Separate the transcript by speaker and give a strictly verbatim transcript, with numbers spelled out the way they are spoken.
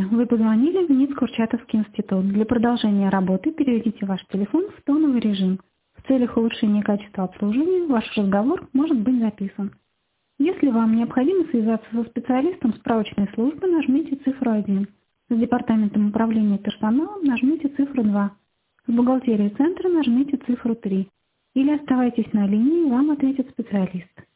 Speaker 1: Здравствуйте. Вы позвонили в НИЦ-Курчатовский институт. Для продолжения работы переведите ваш телефон в тоновый режим. В целях улучшения качества обслуживания ваш разговор может быть записан. Если вам необходимо связаться со специалистом справочной службы, нажмите цифру один. С департаментом управления персоналом нажмите цифру два. В бухгалтерии центра нажмите цифру три. Или оставайтесь на линии, вам ответит специалист.